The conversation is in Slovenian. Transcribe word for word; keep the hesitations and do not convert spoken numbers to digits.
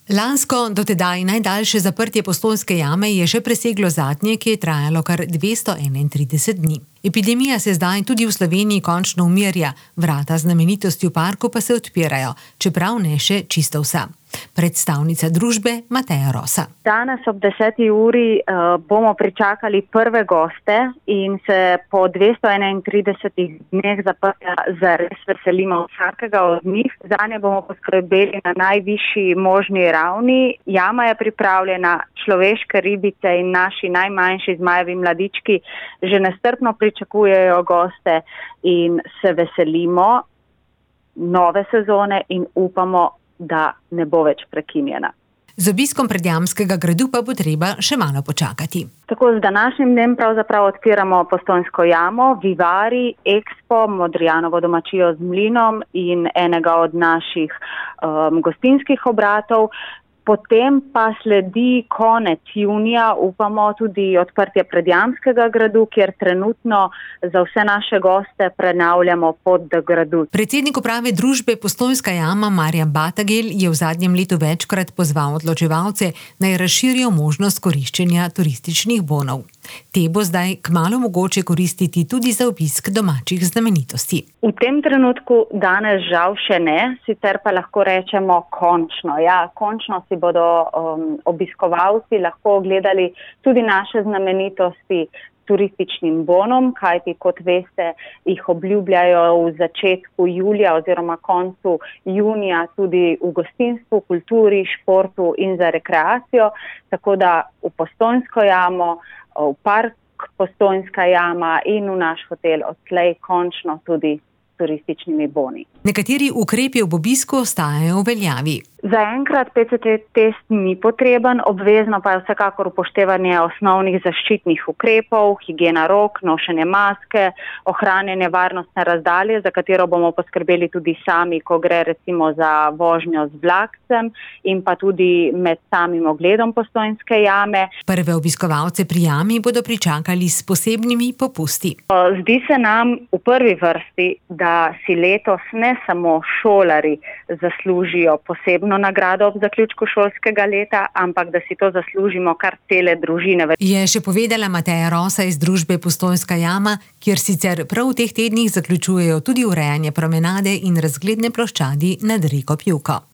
Lansko dotedaj najdaljše zaprtje Postojnske jame je že preseglo zadnje, ki je trajalo kar dvesto enaintrideset dni. Epidemija se zdaj tudi v Sloveniji končno umirja, vrata znamenitosti v parku pa se odpirajo, čeprav ne še čisto vsa. Predstavnica družbe Mateja Rosa. Danes ob deseti uri uh, bomo pričakali prve goste in se po dvesto enaintridesetih dneh zaprtja zares veselimo vsakega od njih. Zanje bomo poskrbeli na najvišji možni ravni. Jama je pripravljena, človeške ribice in naši najmanjši zmajevi mladički že nestrpno pričakujejo goste in se veselimo nove sezone in upamo, da ne bo več prekinjena. Z obiskom Predjamskega gradu pa bo treba še malo počakati. Tako z današnjim dnem pravzaprav odpiramo Postojnsko jamo, Vivari, Expo, Modrijanovo domačijo z mlinom in enega od naših um, gostinskih obratov. Potem pa sledi konec junija, upamo tudi odprtje Predjamskega gradu, kjer trenutno za vse naše goste prenavljamo pot do gradu. Predsednik uprave družbe Postojnska jama Marjan Batagel je v zadnjem letu večkrat pozval odločevalce, naj razširijo možnost koriščenja turističnih bonov. Te bo zdaj kmalu mogoče koristiti tudi za obisk domačih znamenitosti. V tem trenutku danes žal še ne, sicer pa lahko rečemo končno. Ja, končno si bodo um, obiskovalci lahko ogledali tudi naše znamenitosti turističnim bonom, kajti kot veste, jih obljubljajo v začetku julija oziroma koncu junija tudi v gostinstvu, kulturi, športu in za rekreacijo, tako da v Postojnsko jamo, v park Postojnska jama in v naš hotel odslej končno tudi turističnimi boni. Nekateri ukrepi ob obisku ostajajo v veljavi. Zaenkrat P C T test ni potreben, obvezno pa je vsekakor upoštevanje osnovnih zaščitnih ukrepov, higiena rok, nošenje maske, ohranjanje varnostne razdalje, za katero bomo poskrbeli tudi sami, ko gre recimo za vožnjo z vlakcem in pa tudi med samim ogledom Postojnske jame. Prve obiskovalce pri jami bodo pričakali s posebnimi popusti. Zdi se nam v prvi vrsti, da si letos ne samo šolari zaslužijo posebno nagrado ob zaključku šolskega leta, ampak da si to zaslužimo kar cele družine. Je še povedala Mateja Rosa iz družbe Postojnska jama, kjer sicer prav v teh tednih zaključujejo tudi urejanje promenade in razgledne ploščadi nad reko Pivko.